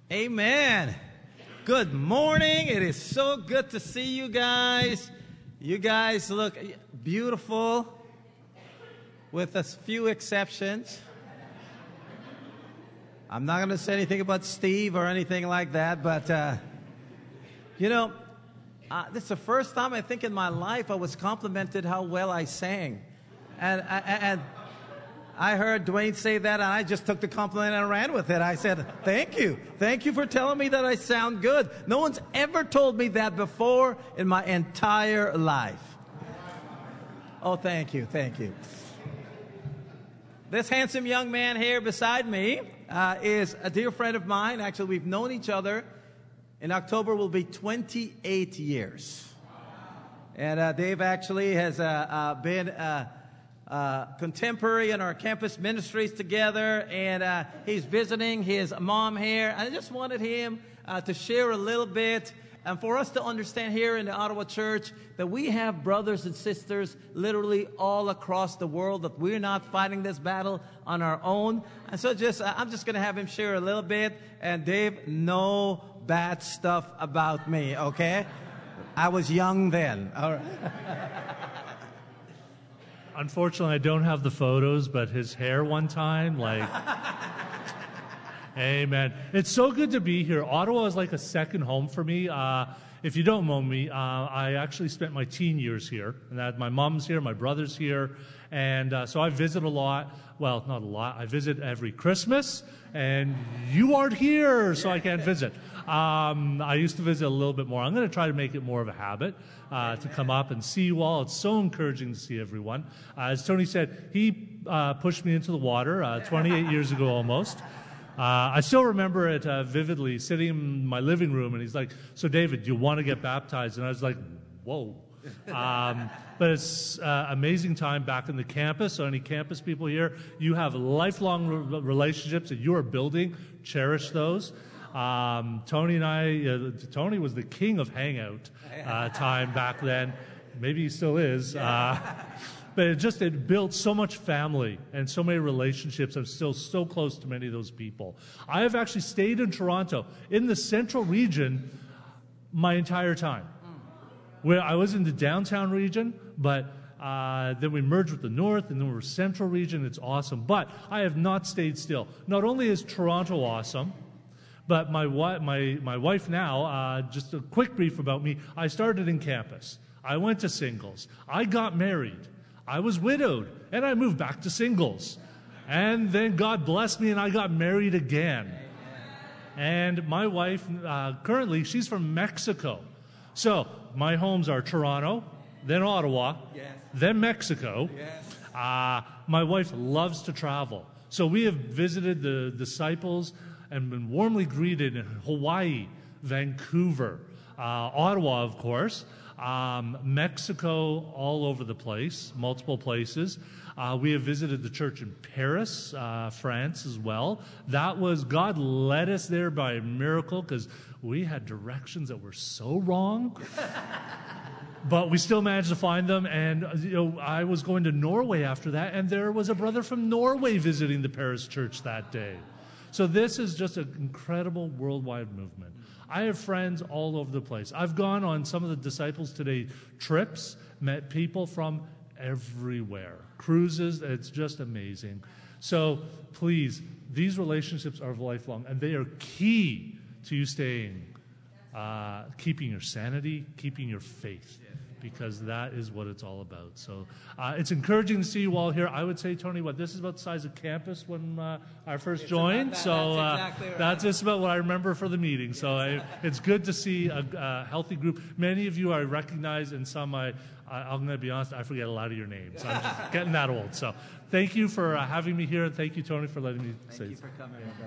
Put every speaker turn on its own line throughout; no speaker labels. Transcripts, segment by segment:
Amen. Good morning. It is so good to see you guys. You guys look beautiful with a few exceptions. I'm not going to say anything about Steve or anything like that, but, this is the first time I think in my life I was complimented how well I sang. And I heard Dwayne say that, and I just took the compliment and ran with it. I said, thank you. Thank you for telling me that I sound good. No one's ever told me that before in my entire life. Oh, thank you. Thank you. This handsome young man here beside me is a dear friend of mine. Actually, we've known each other. In October will be 28 years. And Dave actually has been contemporary in our campus ministries together, and he's visiting his mom here. I just wanted him to share a little bit and for us to understand here in the Ottawa Church that we have brothers and sisters literally all across the world, that we're not fighting this battle on our own. And so I'm just going to have him share a little bit. And Dave, no bad stuff about me, okay? I was young then. All right.
Unfortunately, I don't have the photos, but his hair one time, Amen. It's so good to be here. Ottawa is like a second home for me. If you don't know me, I actually spent my teen years here. And that my mom's here, my brother's here. And so I visit a lot. Well, not a lot. I visit every Christmas. And you aren't here, so I can't visit. I used to visit a little bit more. I'm going to try to make it more of a habit to come up and see you all. It's so encouraging to see everyone. As Tony said, he pushed me into the water 28 years ago almost. I still remember it vividly, sitting in my living room, and he's like, "So David, do you want to get baptized?" And I was like, whoa. But it's amazing time back in the campus. So any campus people here, you have lifelong relationships that you are building. Cherish those. Tony and I, Tony was the king of hangout time back then. Maybe he still is. But it built so much family and so many relationships. I'm still so close to many of those people. I have actually stayed in Toronto, in the central region, my entire time. Where I was in the downtown region, but then we merged with the north, and then we're central region. It's awesome. But I have not stayed still. Not only is Toronto awesome, but my wife now, just a quick brief about me, I started in campus. I went to singles. I got married. I was widowed, and I moved back to singles. And then God blessed me, and I got married again. And my wife, currently, she's from Mexico. So my homes are Toronto, then Ottawa, then Mexico. My wife loves to travel. So we have visited the disciples and been warmly greeted in Hawaii, Vancouver, Ottawa, of course, Mexico, all over the place, multiple places. We have visited the church in Paris, France as well. That was, God led us there by miracle because we had directions that were so wrong. But we still managed to find them, and I was going to Norway after that, and there was a brother from Norway visiting the Paris church that day. So this is just an incredible worldwide movement. I have friends all over the place. I've gone on some of the Disciples Today trips, met people from everywhere. Cruises, it's just amazing. So please, these relationships are lifelong, and they are key to you staying, keeping your sanity, keeping your faith, because that is what it's all about. So it's encouraging to see you all here. I would say, Tony, this is about the size of campus when I first joined. So that's exactly right. That's just about what I remember for the meeting. So it's good to see a healthy group. Many of you I recognize, and some I'm going to be honest, I forget a lot of your names. I'm just getting that old. So thank you for having me here, and thank you, Tony, for letting me say.
Thank you for coming, brother.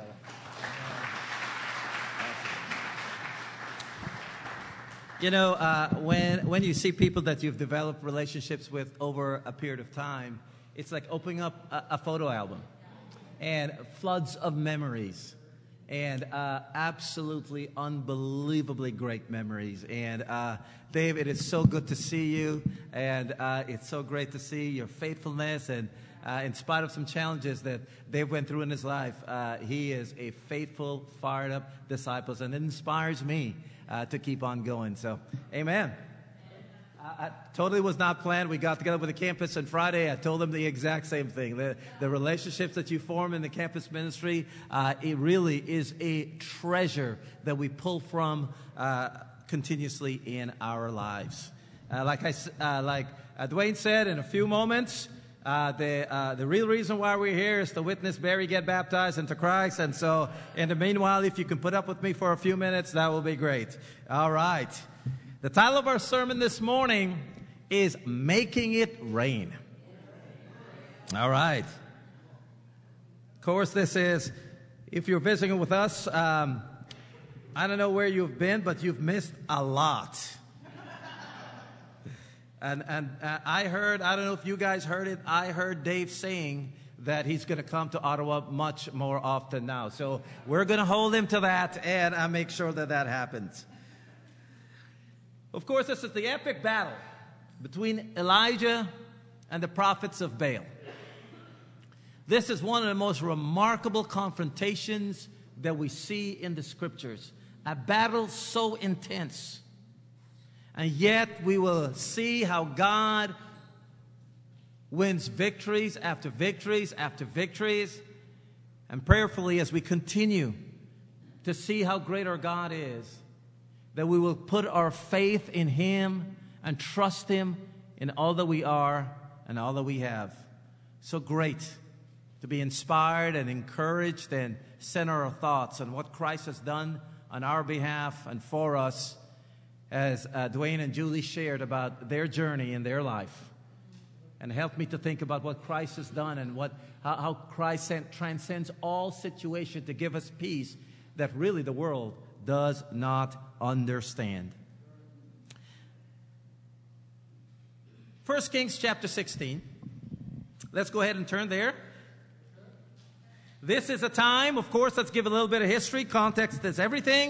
When you see people that you've developed relationships with over a period of time, it's like opening up a photo album and floods of memories and absolutely unbelievably great memories. And Dave, it is so good to see you, and it's so great to see your faithfulness and in spite of some challenges that they went through in his life, he is a faithful, fired up disciple, and it inspires me to keep on going. So, amen. I totally was not planned. We got together with the campus on Friday. I told them the exact same thing. The relationships that you form in the campus ministry, it really is a treasure that we pull from continuously in our lives. Like Dwayne said in a few moments, the real reason why we're here is to witness Barry get baptized into Christ. And so, in the meanwhile, if you can put up with me for a few minutes, that will be great. All right. The title of our sermon this morning is Making It Rain. All right. Of course, this is, if you're visiting with us, I don't know where you've been, but you've missed a lot. And I heard, I don't know if you guys heard it, I heard Dave saying that he's going to come to Ottawa much more often now. So we're going to hold him to that and make sure that that happens. Of course, this is the epic battle between Elijah and the prophets of Baal. This is one of the most remarkable confrontations that we see in the scriptures. A battle so intense. And yet we will see how God wins victories after victories after victories. And prayerfully, as we continue to see how great our God is, that we will put our faith in Him and trust Him in all that we are and all that we have. So great to be inspired and encouraged and center our thoughts on what Christ has done on our behalf and for us, as Dwayne and Julie shared about their journey in their life, and helped me to think about what Christ has done and how Christ transcends all situation to give us peace that really the world does not understand. 1 Kings chapter 16. Let's go ahead and turn there. This is a time, of course, let's give a little bit of history. Context is everything.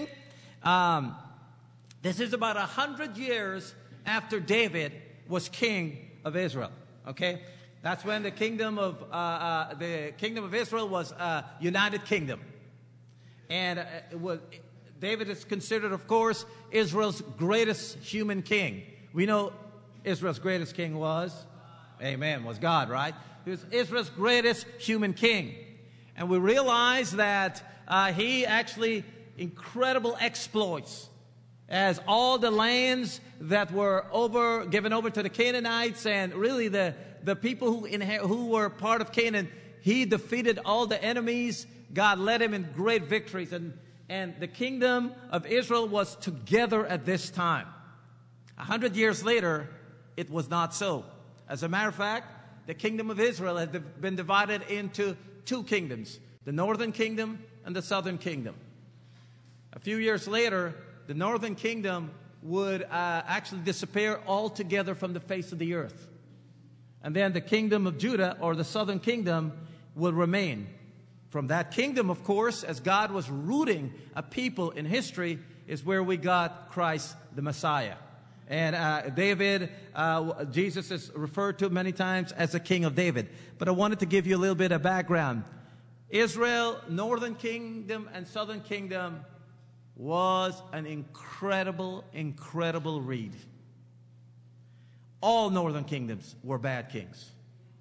This is about 100 years after David was king of Israel. Okay, that's when the kingdom of Israel was a united kingdom, and David is considered, of course, Israel's greatest human king. We know Israel's greatest king was God, right? He was Israel's greatest human king. And we realize that he actually incredible exploits, as all the lands that were given over to the Canaanites and really the people who were part of Canaan, he defeated all the enemies. God led him in great victories. And the kingdom of Israel was together at this time. 100 years later, it was not so. As a matter of fact, the kingdom of Israel had been divided into two kingdoms, the northern kingdom and the southern kingdom. A few years later, the northern kingdom would actually disappear altogether from the face of the earth. And then the kingdom of Judah, or the southern kingdom, would remain. From that kingdom, of course, as God was rooting a people in history, is where we got Christ the Messiah. And Jesus is referred to many times as the King of David. But I wanted to give you a little bit of background. Israel, northern kingdom and southern kingdom, was an incredible, incredible read. All northern kingdoms were bad kings.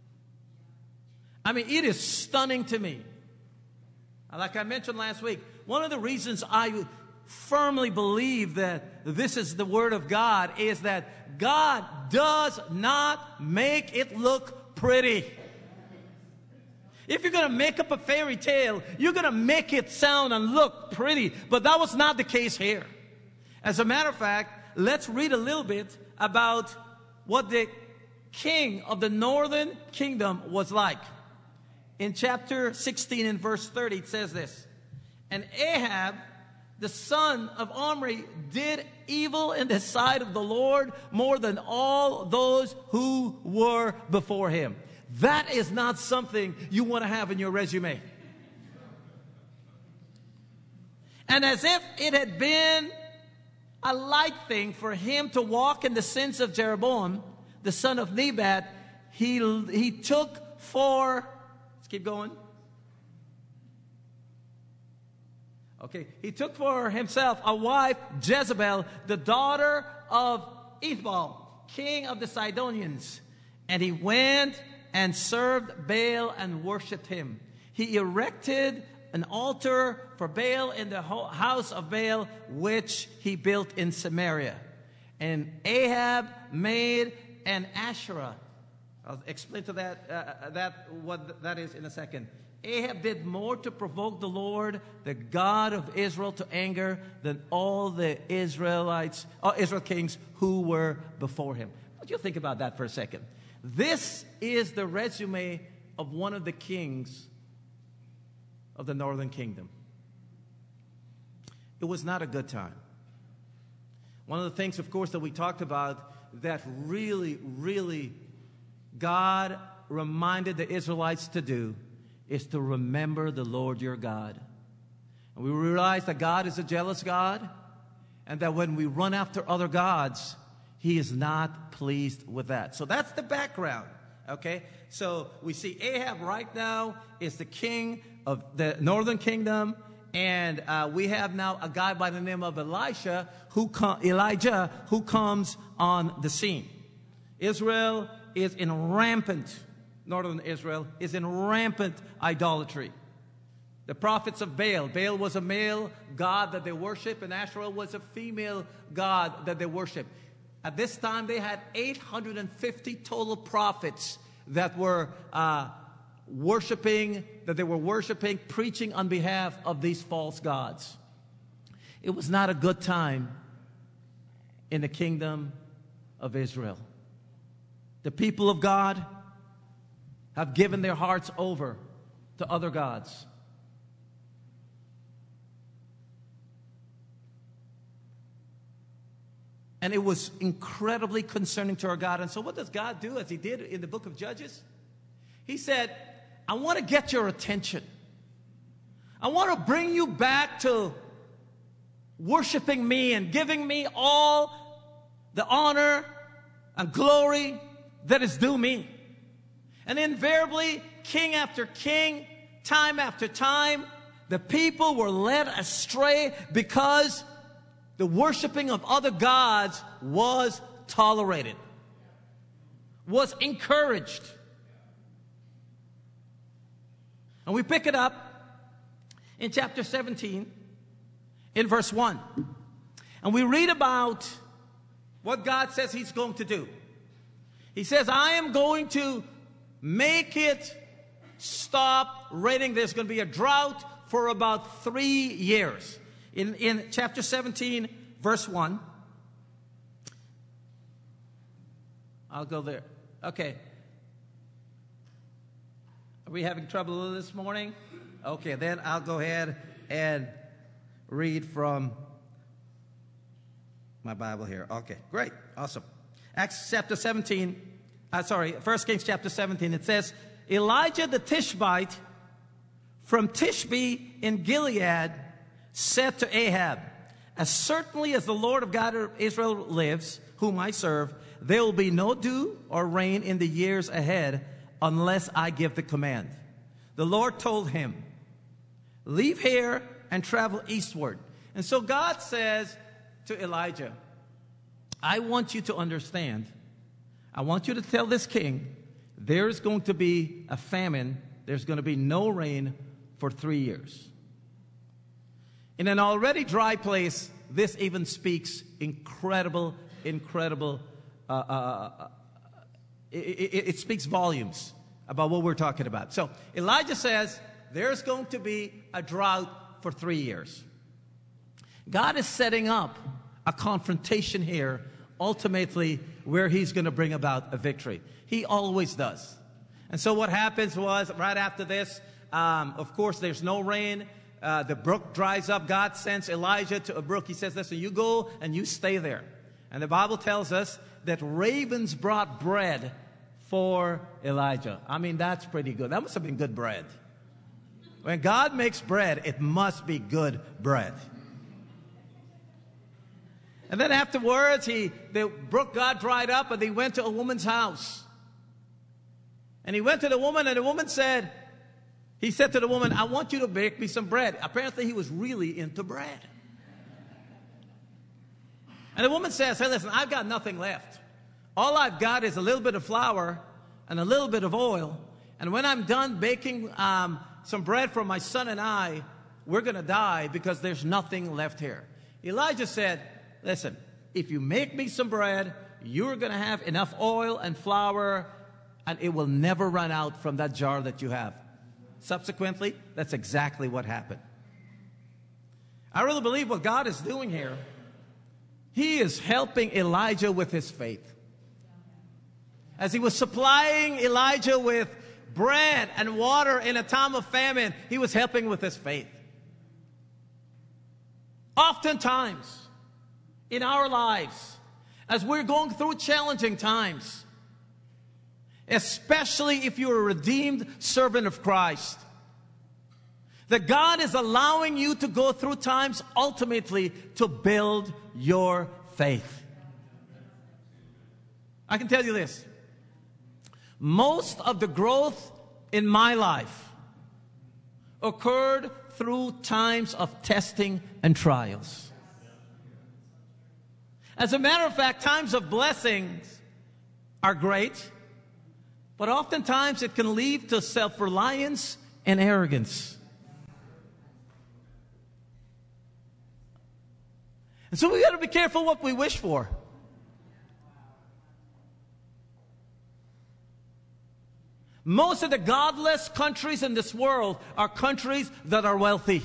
I mean, it is stunning to me. Like I mentioned last week, one of the reasons I firmly believe that this is the Word of God is that God does not make it look pretty. If you're going to make up a fairy tale, you're going to make it sound and look pretty. But that was not the case here. As a matter of fact, let's read a little bit about what the king of the northern kingdom was like. In chapter 16 and verse 30, it says this: "And Ahab, the son of Omri, did evil in the sight of the Lord more than all those who were before him." That is not something you want to have in your resume. And as if it had been a light thing for him to walk in the sins of Jeroboam, the son of Nebat, he took let's keep going. Okay, he took for himself a wife, Jezebel, the daughter of Ethbaal, king of the Sidonians. And he went and served Baal and worshipped him. He erected an altar for Baal in the house of Baal, which he built in Samaria. And Ahab made an Asherah. I'll explain to what that is in a second. Ahab did more to provoke the Lord, the God of Israel, to anger than all the Israel kings who were before him. What do you think about that for a second? This is the resume of one of the kings of the northern kingdom. It was not a good time. One of the things, of course, that we talked about that really, really God reminded the Israelites to do is to remember the Lord your God. And we realize that God is a jealous God, and that when we run after other gods, He is not pleased with that. So that's the background, okay? So we see Ahab right now is the king of the northern kingdom, and we have now a guy by the name of Elijah who comes on the scene. Israel is in rampant, northern Israel is in rampant idolatry. The prophets of Baal. Baal was a male god that they worship, and Asherah was a female god that they worship. At this time, they had 850 total prophets that were worshiping, preaching on behalf of these false gods. It was not a good time in the kingdom of Israel. The people of God have given their hearts over to other gods. And it was incredibly concerning to our God. And so what does God do, as He did in the book of Judges? He said, I want to get your attention. I want to bring you back to worshiping me and giving me all the honor and glory that is due me. And invariably, king after king, time after time, the people were led astray because the worshiping of other gods was tolerated, was encouraged. And we pick it up in chapter 17, in verse 1. And we read about what God says He's going to do. He says, I am going to make it stop raining. There's going to be a drought for about 3 years. In chapter 17, verse 1. I'll go there. Okay. Are we having trouble this morning? Okay, then I'll go ahead and read from my Bible here. Okay, great. Awesome. Acts chapter 17. 1 Kings chapter 17. It says, Elijah the Tishbite from Tishbe in Gilead said to Ahab, as certainly as the Lord of God of Israel lives, whom I serve, there will be no dew or rain in the years ahead unless I give the command. The Lord told him, leave here and travel eastward. And so God says to Elijah, I want you to understand, I want you to tell this king, there's going to be a famine, there's going to be no rain for 3 years. In an already dry place, this even speaks incredible, it speaks volumes about what we're talking about. So Elijah says there's going to be a drought for 3 years. God is setting up a confrontation here, ultimately where He's going to bring about a victory. He always does. And so what happens was, right after this, of course, there's no rain. The brook dries up. God sends Elijah to a brook. He says, listen, you go and you stay there. And the Bible tells us that ravens brought bread for Elijah. I mean, that's pretty good. That must have been good bread. When God makes bread, it must be good bread. And then afterwards, the brook got dried up, and they went to a woman's house. And he went to the woman, and the woman said, he said to the woman, I want you to bake me some bread. Apparently, he was really into bread. And the woman says, hey, listen, I've got nothing left. All I've got is a little bit of flour and a little bit of oil. And when I'm done baking some bread for my son and I, we're going to die because there's nothing left here. Elijah said, listen, if you make me some bread, you're going to have enough oil and flour, and it will never run out from that jar that you have. Subsequently, that's exactly what happened. I really believe what God is doing here, He is helping Elijah with his faith. As He was supplying Elijah with bread and water in a time of famine, He was helping with his faith. Oftentimes, in our lives, as we're going through challenging times, especially if you're a redeemed servant of Christ, that God is allowing you to go through times ultimately to build your faith. I can tell you this. Most of the growth in my life occurred through times of testing and trials. As a matter of fact, times of blessings are great, but oftentimes it can lead to self-reliance and arrogance. And so we got to be careful what we wish for. Most of the godless countries in this world are countries that are wealthy.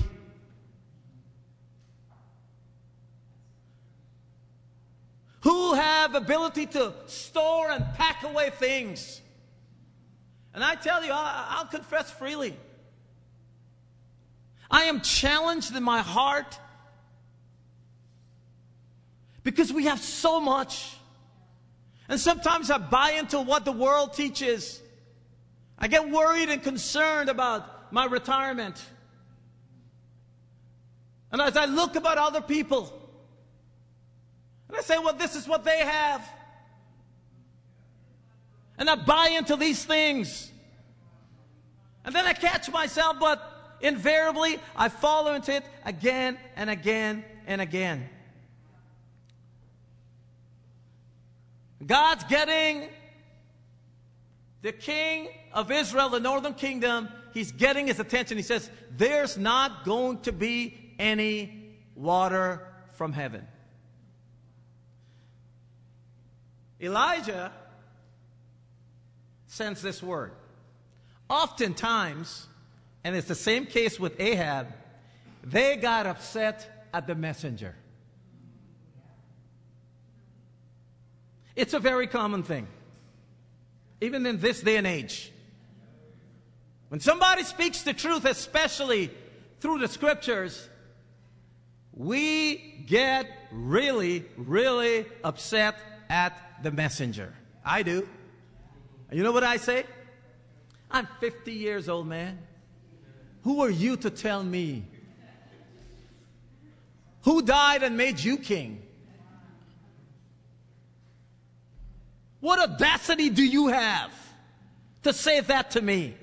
Who have ability to store and pack away things. And I tell you, I'll confess freely. I am challenged in my heart because we have so much. And sometimes I buy into what the world teaches. I get worried and concerned about my retirement. And as I look about other people, and I say, well, this is what they have. And I buy into these things. And then I catch myself, but invariably I fall into it again and again and again. God's getting the king of Israel, the northern kingdom, He's getting his attention. He says, there's not going to be any water from heaven. Elijah sends this word. Oftentimes, and it's the same case with Ahab, they got upset at the messenger. It's a very common thing, even in this day and age. When somebody speaks the truth, especially through the scriptures, we get really, really upset at the messenger. I do. You know what I say? I'm 50 years old, man. Who are you to tell me? Who died and made you king? What audacity do you have to say that to me?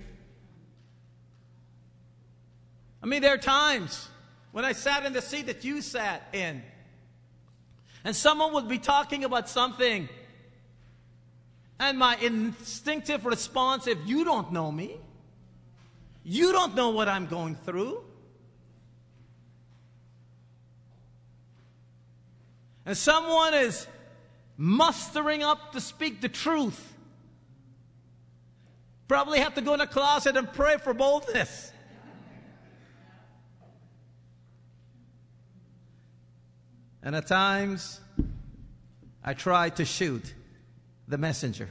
I mean, there are times when I sat in the seat that you sat in, and someone would be talking about something, and my instinctive response, if you don't know me, you don't know what I'm going through. And someone is mustering up to speak the truth. Probably have to go in a closet and pray for boldness. And at times, I try to shoot the messenger.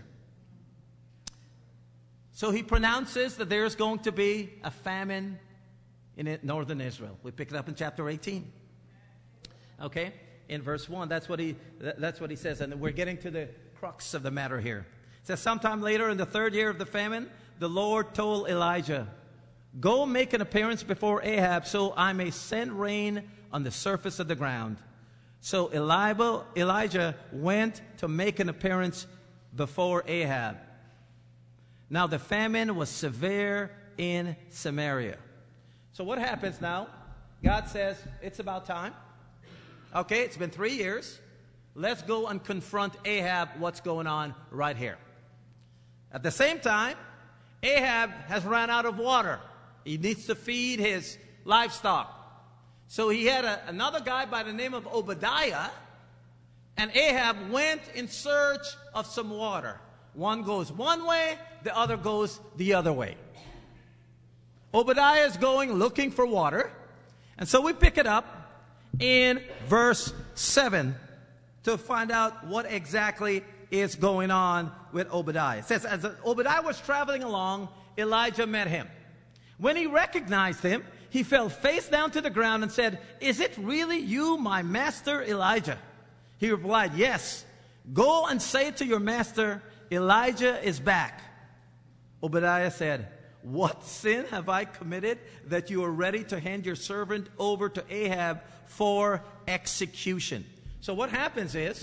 So he pronounces that there is going to be a famine in northern Israel. We pick it up in chapter 18. Okay? In verse 1, that's what he says. And we're getting to the crux of the matter here. It says, sometime later in the 3rd year of the famine, the Lord told Elijah, go make an appearance before Ahab so I may send rain on the surface of the ground. So Elijah went to make an appearance before Ahab. Now the famine was severe in Samaria. So what happens now? God says, it's about time. Okay, it's been 3 years. Let's go and confront Ahab, what's going on right here. At the same time, Ahab has run out of water. He needs to feed his livestock. So he had another guy by the name of Obadiah, and Ahab went in search of some water. One goes one way, the other goes the other way. Obadiah is going looking for water, and so we pick it up in verse 7 to find out what exactly is going on with Obadiah. It says, as Obadiah was traveling along, Elijah met him. When he recognized him, he fell face down to the ground and said, "Is it really you, my master Elijah?" He replied, "Yes. Go and say to your master, Elijah is back." Obadiah said, "What sin have I committed that you are ready to hand your servant over to Ahab for execution?" So what happens is,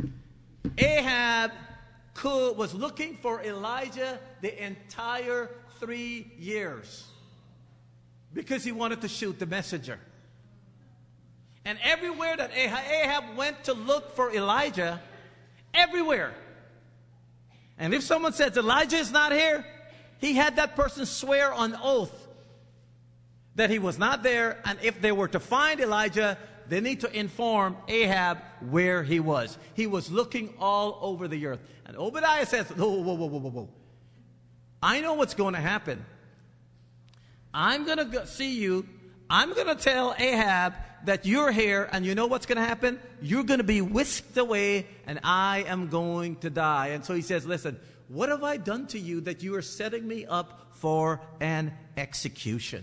Ahab was looking for Elijah the entire 3 years because he wanted to shoot the messenger. And everywhere that Ahab went to look for Elijah, everywhere. And if someone says Elijah is not here, he had that person swear on oath that he was not there. And if they were to find Elijah, they need to inform Ahab where he was. He was looking all over the earth. And Obadiah says, whoa. I know what's going to happen. I'm going to see you. I'm going to tell Ahab that you're here, and you know what's going to happen? You're going to be whisked away, and I am going to die. And so he says, listen, what have I done to you that you are setting me up for an execution?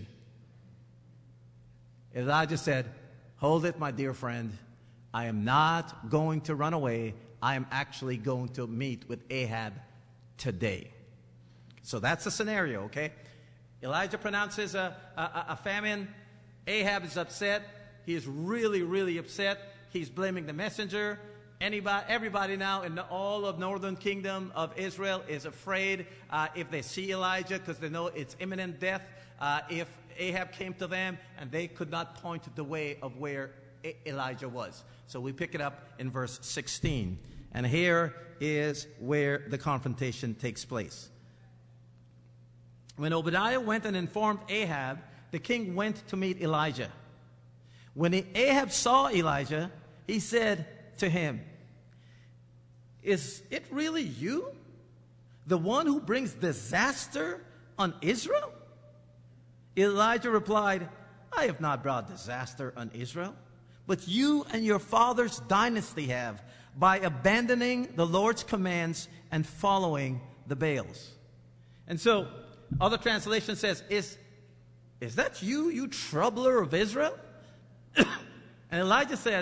Elijah said, hold it, my dear friend. I am not going to run away. I am actually going to meet with Ahab today. So that's the scenario, okay? Elijah pronounces a famine. Ahab is upset. He is really, really upset. He's blaming the messenger. Everybody now in all of northern kingdom of Israel is afraid if they see Elijah, because they know it's imminent death. If Ahab came to them and they could not point the way of where Elijah was. So we pick it up in verse 16. And here is where the confrontation takes place. When Obadiah went and informed Ahab, the king went to meet Elijah. When Ahab saw Elijah, he said to him, "Is it really you, the one who brings disaster on Israel?" Elijah replied, "I have not brought disaster on Israel, but you and your father's dynasty have, by abandoning the Lord's commands and following the Baals." And so, other translation says, is that you, you troubler of Israel? And Elijah said,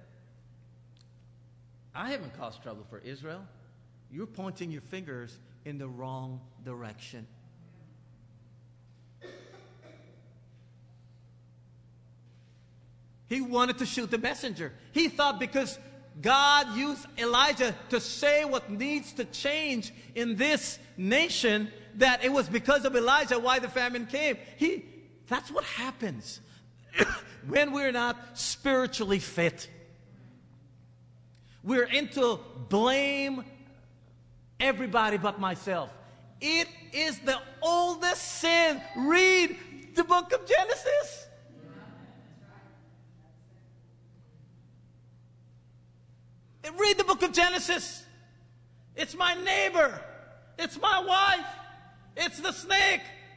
I haven't caused trouble for Israel. You're pointing your fingers in the wrong direction. He wanted to shoot the messenger. He thought because God used Elijah to say what needs to change in this nation, that it was because of Elijah why the famine came. That's what happens when we're not spiritually fit. We're into blame everybody but myself. It is the oldest sin. Read the book of Genesis. Read the book of Genesis. It's my neighbor. It's my wife. It's the snake.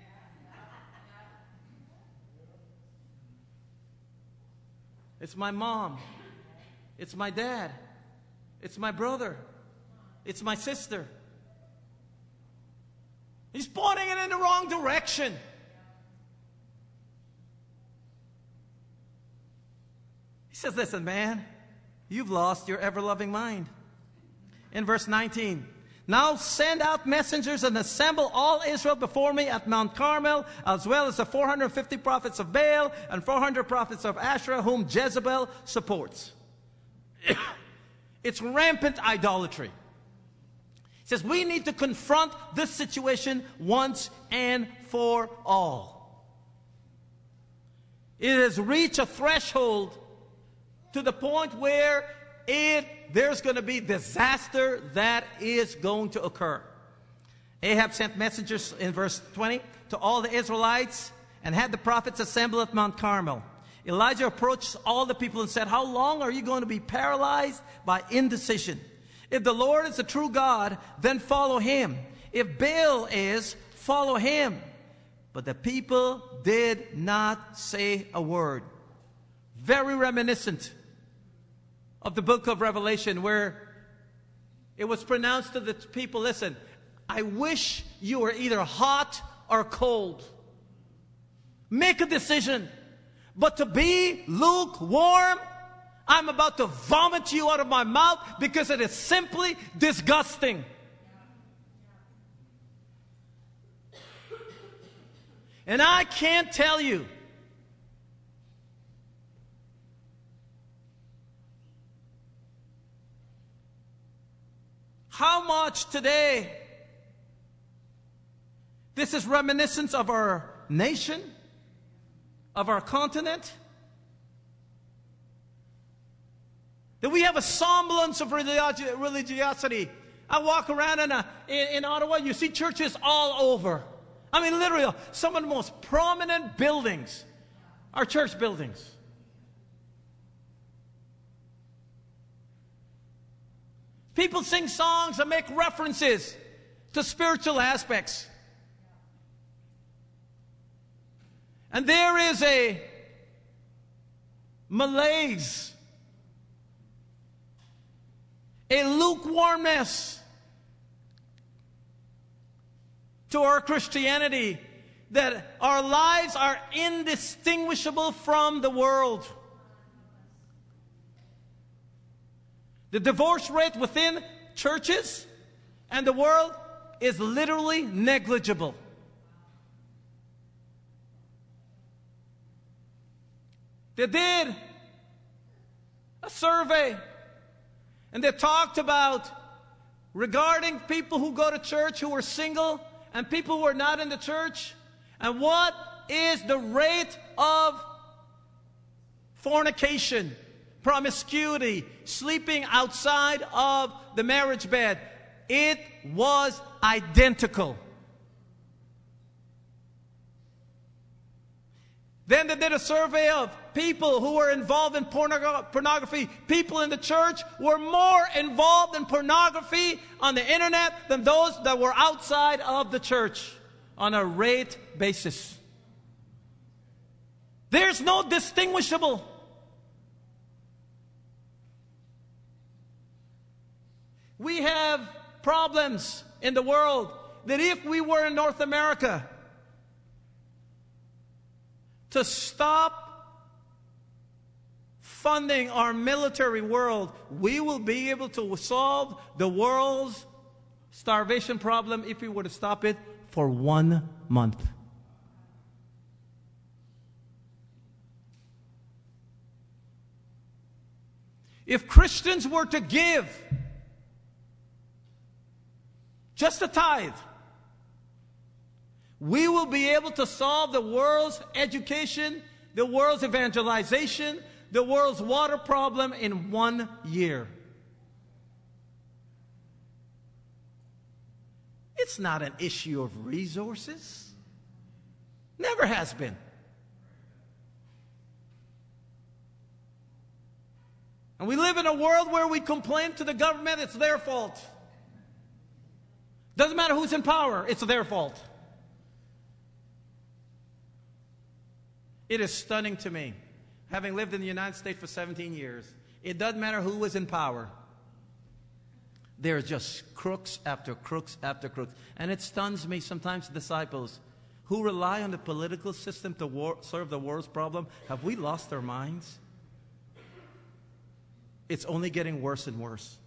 It's my mom. It's my dad. It's my brother. It's my sister. He's pointing it in the wrong direction. He says, listen, man, you've lost your ever-loving mind. In verse 19, now send out messengers and assemble all Israel before me at Mount Carmel, as well as the 450 prophets of Baal and 400 prophets of Asherah, whom Jezebel supports. It's rampant idolatry. He says we need to confront this situation once and for all. It has reached a threshold to the point where there's going to be disaster that is going to occur. Ahab sent messengers in verse 20 to all the Israelites and had the prophets assemble at Mount Carmel. Elijah approached all the people and said, "How long are you going to be paralyzed by indecision? If the Lord is the true God, then follow him. If Baal is, follow him." But the people did not say a word. Very reminiscent of the book of Revelation, where it was pronounced to the people, listen, I wish you were either hot or cold. Make a decision. But to be lukewarm, I'm about to vomit you out of my mouth because it is simply disgusting. And I can't tell you how much today this is reminiscent of our nation, of our continent, that we have a semblance of religiosity. I walk around in Ottawa, you see churches all over. I mean, literally, some of the most prominent buildings are church buildings. People sing songs and make references to spiritual aspects. And there is a malaise, a lukewarmness to our Christianity, that our lives are indistinguishable from the world. The divorce rate within churches and the world is literally negligible. They did a survey and they talked about regarding people who go to church who are single and people who are not in the church, and what is the rate of fornication, promiscuity, sleeping outside of the marriage bed. It was identical. Then they did a survey of people who were involved in pornography. People in the church were more involved in pornography on the internet than those that were outside of the church on a rate basis. There's no distinguishable. We have problems in the world that if we were in North America, to stop funding our military world, we will be able to solve the world's starvation problem if we were to stop it for 1 month. If Christians were to give just a tithe, we will be able to solve the world's education, the world's evangelization, the world's water problem in 1 year. It's not an issue of resources. Never has been. And we live in a world where we complain to the government, it's their fault. Doesn't matter who's in power, it's their fault. It is stunning to me, having lived in the United States for 17 years. It doesn't matter who was in power. There are just crooks after crooks after crooks. And it stuns me sometimes, disciples who rely on the political system to serve the world's problem. Have we lost our minds? It's only getting worse and worse.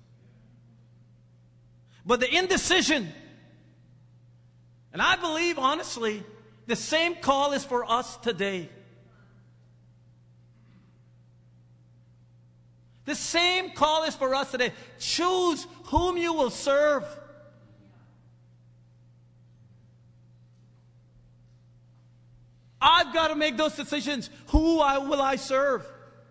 But the indecision, and I believe, honestly, the same call is for us today. The same call is for us today. Choose whom you will serve. I've got to make those decisions. Will I serve?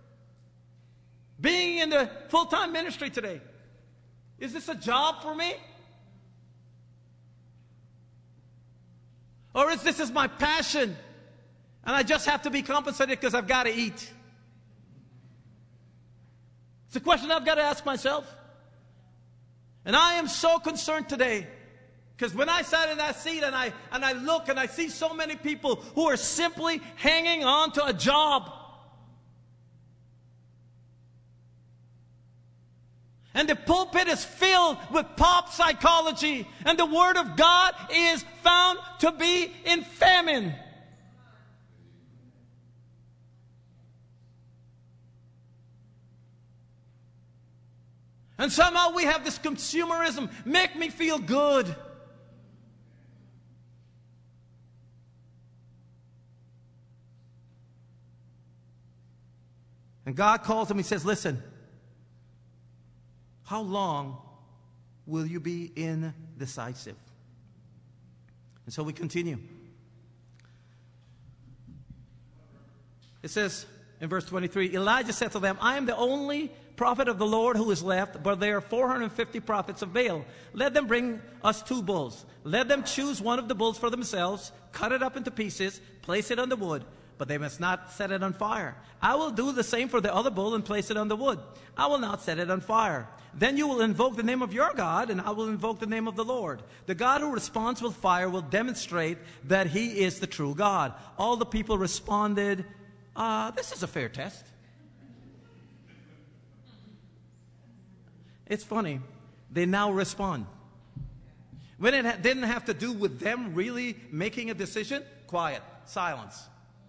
Being in the full-time ministry today, is this a job for me? Or is this my passion, and I just have to be compensated because I've got to eat? It's a question I've got to ask myself. And I am so concerned today, because when I sat in that seat and I look and I see so many people who are simply hanging on to a job. And the pulpit is filled with pop psychology. And the Word of God is found to be in famine. And somehow we have this consumerism. Make me feel good. And God calls him, he says, listen, how long will you be indecisive? And so we continue. It says in verse 23, Elijah said to them, I am the only prophet of the Lord who is left, but there are 450 prophets of Baal. Let them bring us 2 bulls. Let them choose one of the bulls for themselves, cut it up into pieces, place it on the wood, but they must not set it on fire. I will do the same for the other bull and place it on the wood. I will not set it on fire. Then you will invoke the name of your God, and I will invoke the name of the Lord. The God who responds with fire will demonstrate that he is the true God. All the people responded, this is a fair test. It's funny. They now respond. When it didn't have to do with them really making a decision, quiet, silence.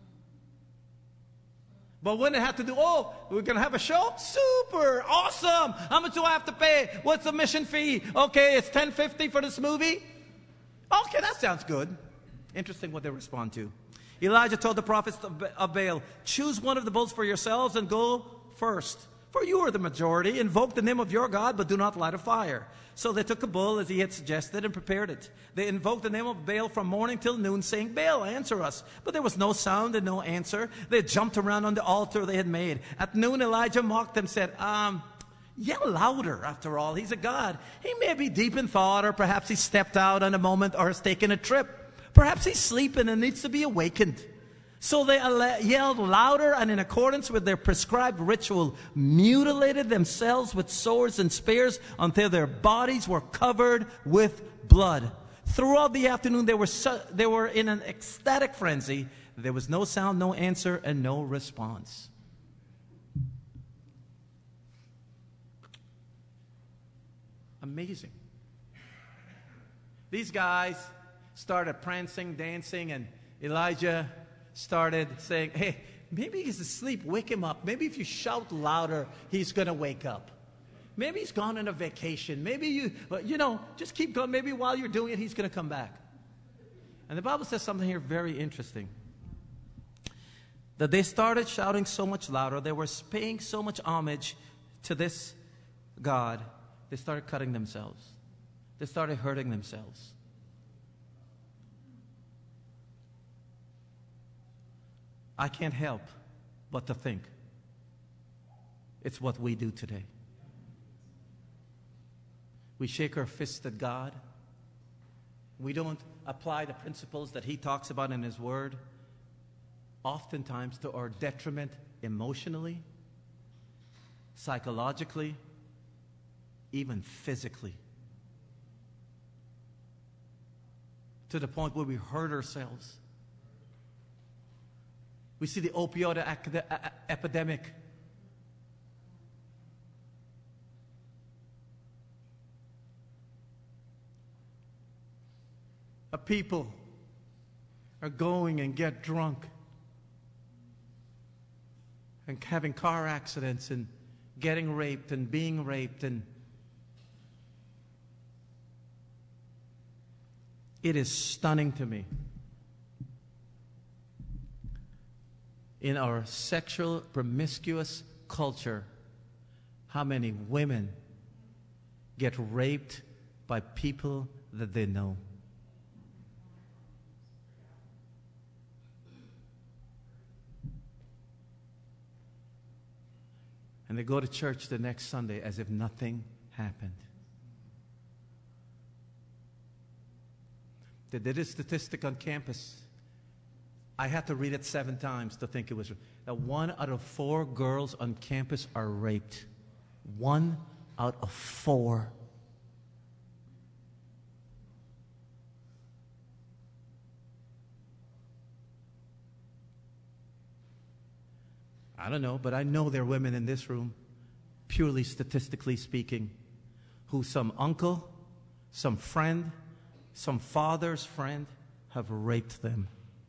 But when it had to do, we're going to have a show? Super, awesome. How much do I have to pay? What's the mission fee? Okay, it's $10.50 for this movie. Okay, that sounds good. Interesting what they respond to. Elijah told the prophets of Baal, choose one of the bulls for yourselves and go first. For you are the majority. Invoke the name of your God, but do not light a fire. So they took a bull as he had suggested and prepared it. They invoked the name of Baal from morning till noon, saying, Baal, answer us. But there was no sound and no answer. They jumped around on the altar they had made. At noon, Elijah mocked them, said, yell louder, after all. He's a god. He may be deep in thought, or perhaps he stepped out on a moment or has taken a trip. Perhaps he's sleeping and needs to be awakened. So they yelled louder, and in accordance with their prescribed ritual, mutilated themselves with swords and spears until their bodies were covered with blood. Throughout the afternoon, they were in an ecstatic frenzy. There was no sound, no answer, and no response. Amazing. These guys started prancing, dancing, and Elijah started saying, hey, maybe he's asleep, wake him up. Maybe if you shout louder, he's going to wake up. Maybe he's gone on a vacation. Maybe just keep going. Maybe while you're doing it, he's going to come back. And the Bible says something here very interesting. That they started shouting so much louder, they were paying so much homage to this God, they started cutting themselves. They started hurting themselves. I can't help but to think it's what we do today. We shake our fists at God. We don't apply the principles that he talks about in his word, oftentimes to our detriment emotionally, psychologically, even physically, to the point where we hurt ourselves. We see the opioid epidemic. People are going and get drunk and having car accidents and getting raped and being raped, and it is stunning to me. In our sexual, promiscuous culture, how many women get raped by people that they know. And they go to church the next Sunday as if nothing happened. They did a statistic on campus. I had to read it 7 times to think it was that 1 out of 4 girls on campus are raped. 1 out of 4. I don't know, but I know there are women in this room, purely statistically speaking, who some uncle, some friend, some father's friend have raped them.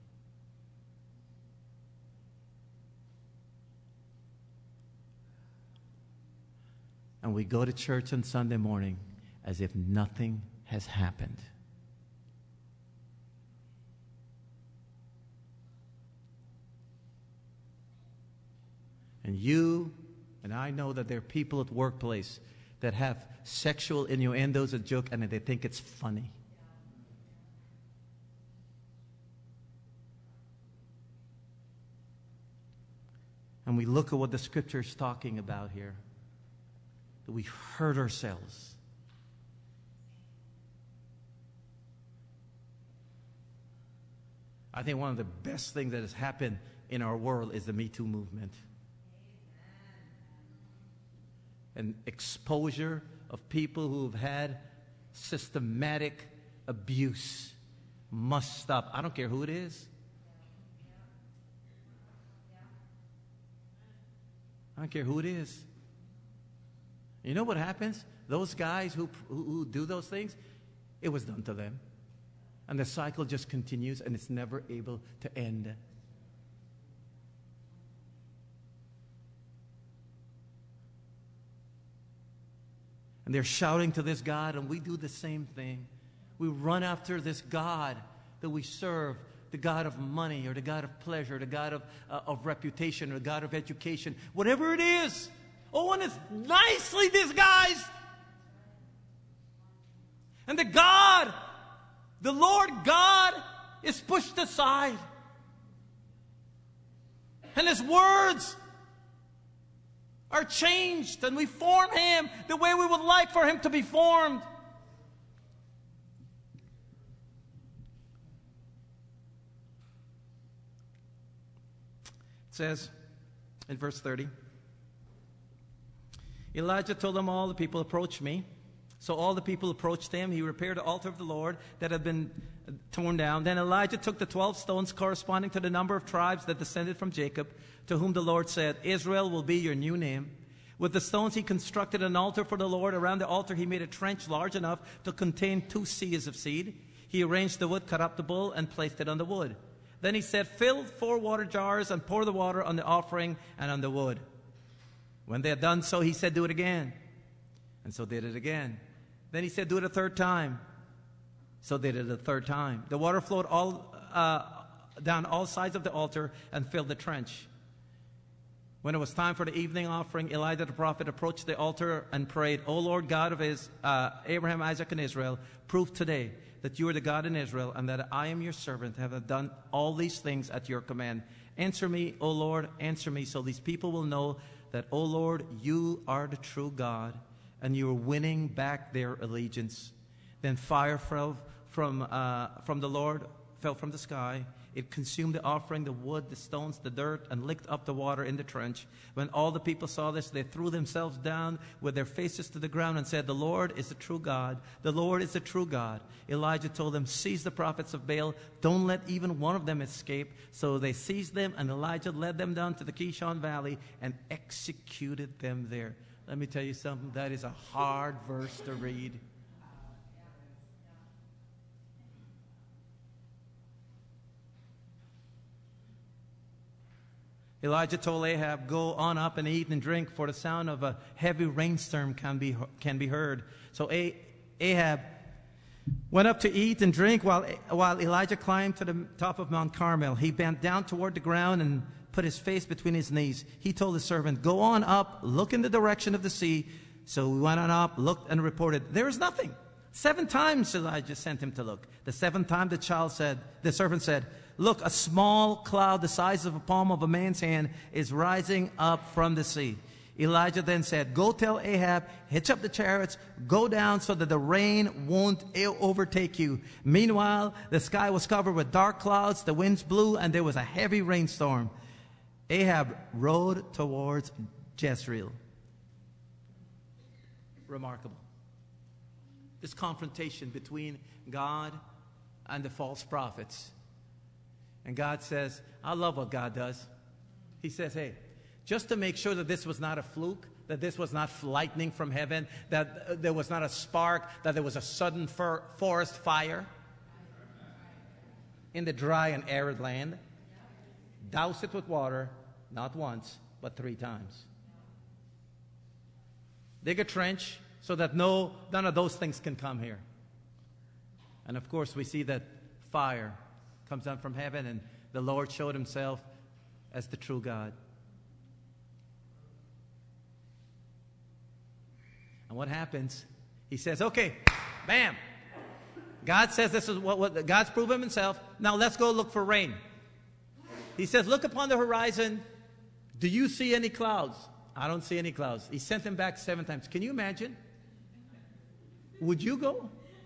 And we go to church on Sunday morning as if nothing has happened. And you and I know that there are people at workplace that have sexual innuendos a joke and they think it's funny. And we look at what the scripture is talking about here. That we hurt ourselves. I think one of the best things that has happened in our world is the Me Too movement. An exposure of people who have had systematic abuse must stop. I don't care who it is. I don't care who it is. You know what happens? Those guys who do those things, it was done to them. And the cycle just continues and it's never able to end. And they're shouting to this God, and we do the same thing. We run after this God that we serve, the God of money or the God of pleasure, the God of reputation or the God of education, whatever it is. Oh, and it's nicely disguised. And the Lord God is pushed aside. And His words are changed, and we form Him the way we would like for Him to be formed. It says in verse 30, Elijah told them all, the people approached me. So all the people approached him. He repaired the altar of the Lord that had been torn down. Then Elijah took the 12 stones corresponding to the number of tribes that descended from Jacob, to whom the Lord said, Israel will be your new name. With the stones he constructed an altar for the Lord. Around the altar he made a trench large enough to contain 2 seahs of seed. He arranged the wood, cut up the bull, and placed it on the wood. Then he said, fill 4 water jars and pour the water on the offering and on the wood. When they had done so, he said, do it again. And so did it again. Then he said, do it a 3rd time. So they did it a 3rd time. The water flowed down all sides of the altar and filled the trench. When it was time for the evening offering, Elijah the prophet approached the altar and prayed, O Lord God of Abraham, Isaac, and Israel, prove today that you are the God in Israel and that I am your servant, have done all these things at your command. Answer me, O Lord, answer me, so these people will know that, O Lord, you are the true God, and you are winning back their allegiance. Then fire fell from the Lord, fell from the sky. It consumed the offering, the wood, the stones, the dirt, and licked up the water in the trench. When all the people saw this, they threw themselves down with their faces to the ground and said, the Lord is the true God. The Lord is the true God. Elijah told them, seize the prophets of Baal. Don't let even one of them escape. So they seized them, and Elijah led them down to the Kishon Valley and executed them there. Let me tell you something. That is a hard verse to read. Elijah told Ahab, go on up and eat and drink, for the sound of a heavy rainstorm can be heard. So Ahab went up to eat and drink while Elijah climbed to the top of Mount Carmel. He bent down toward the ground and put his face between his knees. He told his servant, go on up, look in the direction of the sea. So he went on up, looked, and reported, there is nothing. 7 times Elijah sent him to look. The 7th time the servant said, look, a small cloud the size of a palm of a man's hand is rising up from the sea. Elijah then said, "Go tell Ahab, hitch up the chariots, go down so that the rain won't overtake you." Meanwhile, the sky was covered with dark clouds, the winds blew, and there was a heavy rainstorm. Ahab rode towards Jezreel. Remarkable. This confrontation between God and the false prophets. And God says, I love what God does. He says, hey, just to make sure that this was not a fluke, that this was not lightning from heaven, that there was not a spark, that there was a sudden forest fire in the dry and arid land, douse it with water, not once, but 3 times. Dig a trench so that none of those things can come here. And of course, we see that fire comes down from heaven, and the Lord showed himself as the true God. And what happens? He says, okay, bam. God says this is what God's proven himself. Now let's go look for rain. He says, look upon the horizon. Do you see any clouds? I don't see any clouds. He sent them back 7 times. Can you imagine? Would you go?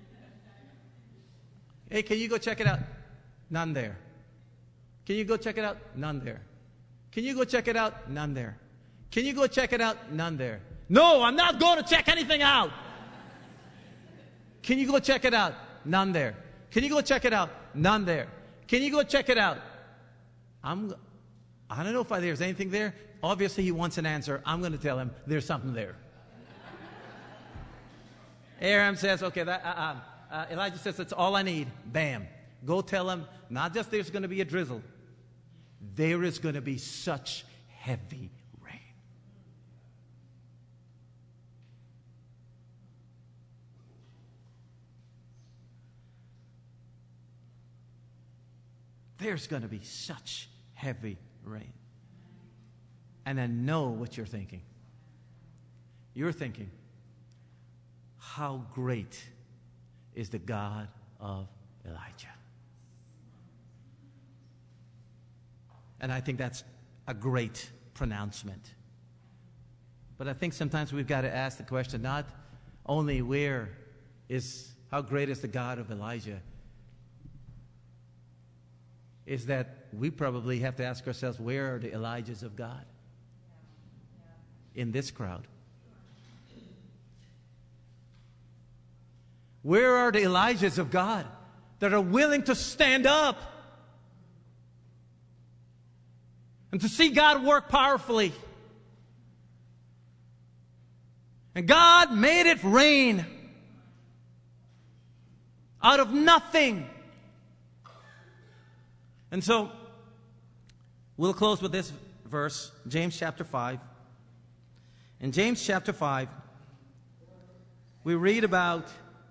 Hey, can you go check it out? None there. Can you go check it out? None there. Can you go check it out? None there. Can you go check it out? None there. No, I'm not going to check anything out. Can you go check it out? None there. Can you go check it out? None there. Can you go check it out? I don't know if there's anything there. Obviously, he wants an answer. I'm going to tell him there's something there. Aram says, okay, Elijah says, that's all I need. Bam. Go tell him, not just there's going to be a drizzle. There is going to be such heavy rain. There's going to be such heavy rain. And I know what you're thinking. You're thinking, how great is the God of Elijah? And I think that's a great pronouncement. But I think sometimes we've got to ask the question, not only how great is the God of Elijah, is that we probably have to ask ourselves, where are the Elijahs of God in this crowd? Where are the Elijahs of God that are willing to stand up and to see God work powerfully? And God made it rain out of nothing. And so, we'll close with this verse, James chapter 5. In James chapter 5, we read about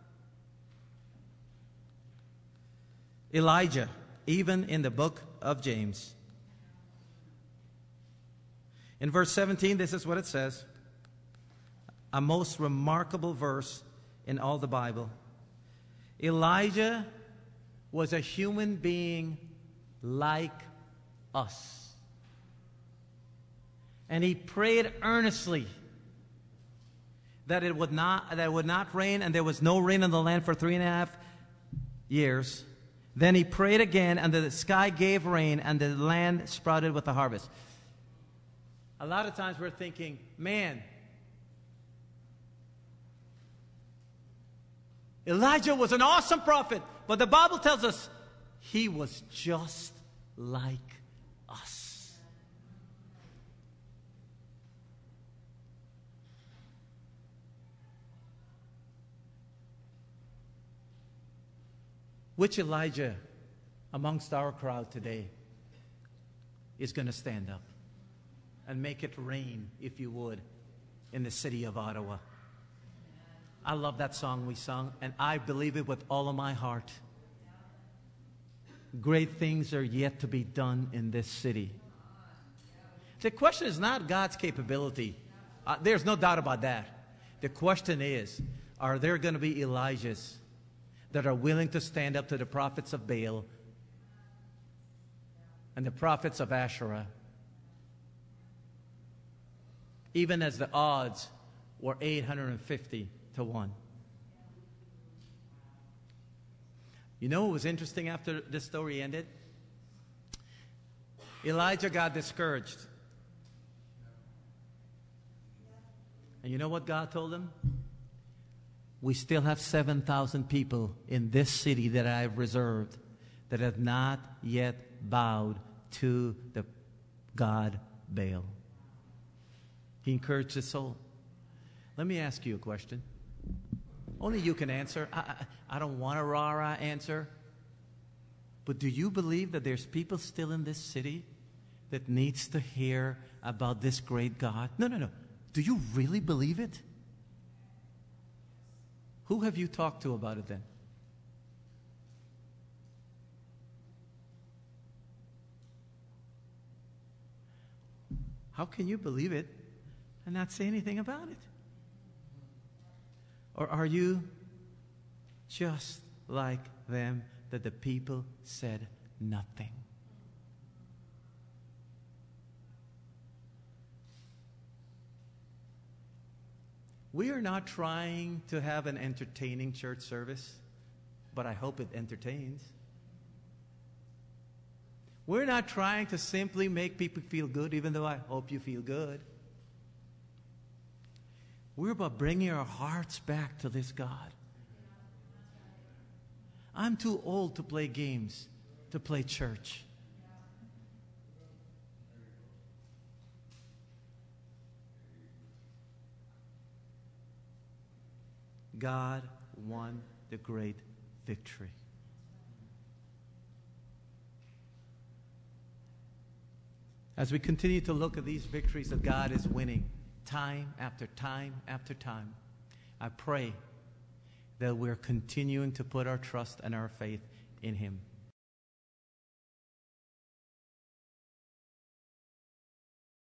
Elijah, even in the book of James. In verse 17, this is what it says. A most remarkable verse in all the Bible. Elijah was a human being like us. And he prayed earnestly that it would not rain, and there was no rain on the land for 3.5 years. Then he prayed again, and the sky gave rain, and the land sprouted with the harvest. A lot of times we're thinking, man, Elijah was an awesome prophet, but the Bible tells us he was just like us. Which Elijah amongst our crowd today is going to stand up and make it rain, if you would, in the city of Ottawa? I love that song we sung, and I believe it with all of my heart. Great things are yet to be done in this city. The question is not God's capability. There's no doubt about that. The question is, are there going to be Elijahs that are willing to stand up to the prophets of Baal and the prophets of Asherah even as the odds were 850 to 1. You know what was interesting after this story ended? Elijah got discouraged. And you know what God told him? We still have 7,000 people in this city that I've reserved that have not yet bowed to the God Baal. He encouraged his soul. Let me ask you a question. Only you can answer. I don't want a rah-rah answer. But do you believe that there's people still in this city that needs to hear about this great God? No. Do you really believe it? Who have you talked to about it then? How can you believe it and not say anything about it? Or are you just like them, that the people said nothing? We are not trying to have an entertaining church service, but I hope it entertains. We're not trying to simply make people feel good, even though I hope you feel good. We're about bringing our hearts back to this God. I'm too old to play games, to play church. God won the great victory. As we continue to look at these victories that God is winning time after time after time, I pray that we're continuing to put our trust and our faith in Him.